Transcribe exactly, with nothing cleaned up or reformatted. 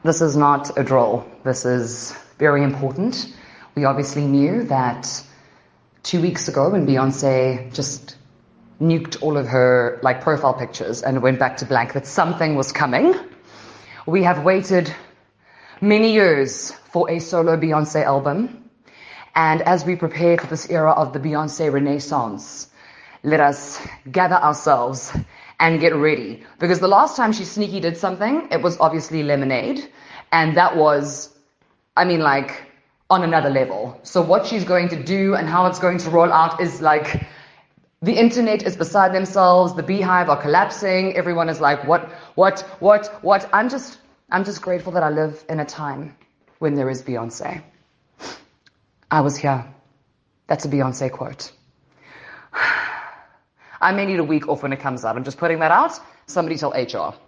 This is not a drill. This is very important. We obviously knew that two weeks ago when Beyonce just nuked all of her like profile pictures and went back to blank, that something was coming. We have waited many years for a solo Beyonce album. And as we prepare for this era of the Beyonce Renaissance, let us gather ourselves and get ready. Because the last time she sneaky did something, it was obviously Lemonade. And that was, I mean, like, on another level. So what she's going to do and how it's going to roll out is like, the internet is beside themselves. The Beehive are collapsing. Everyone is like, what, what, what, what? I'm just, I'm just grateful that I live in a time when there is Beyonce. I was here. That's a Beyonce quote. I may need a week off when it comes out. I'm just putting that out. Somebody tell H R.